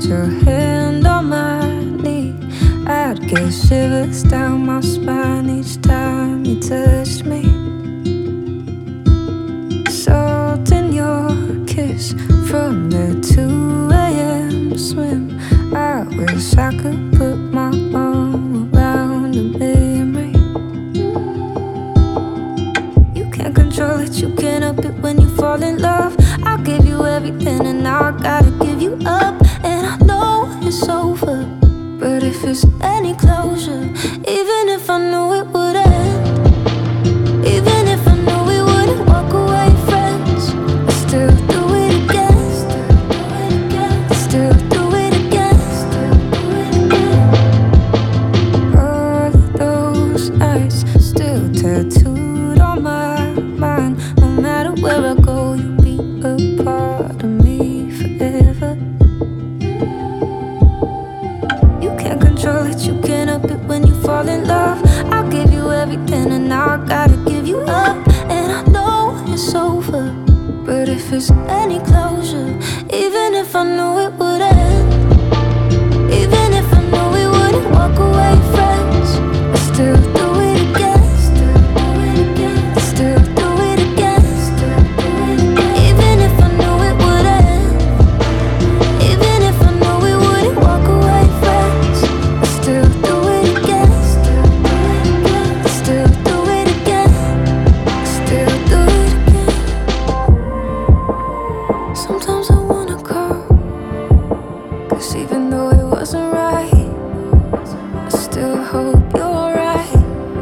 your hand on my knee, I'd get shivers down my spine each time you touched me. Salt in your kiss from the 2 a.m. swim. I wish I could put my arm around a memory. You can't control it, you can't help it when you fall in love. I'll give you everything and now I gotta give you up. And I know it's over, but if it's any closure, even if I knew it would end, even if I knew we wouldn't walk away friends, I still do it again, still do it again, still do it again. All of those nights still tattooed on my mind. No matter where I go, you'll be a part of me forever. You can't control it, you can't help it when you fall in love. I'll give you everything and now I gotta give you up. And I know it's over, but if it's any closure, even if I knew it would end, even if I knew we wouldn't walk away friends, I still do it again, still do it again, still do it again, still do it again. Even if I knew it would end, even if I knew we wouldn't walk away friends, I still do it again, still do it again, still do it again, still do it again. Sometimes I wanna call, 'cause even though it wasn't right, I still hope you're alright.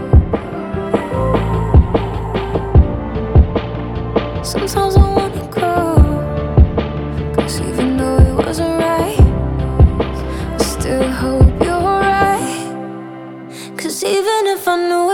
Sometimes I wanna call, 'cause even though it wasn't right, I still hope you're alright. 'Cause even if I knew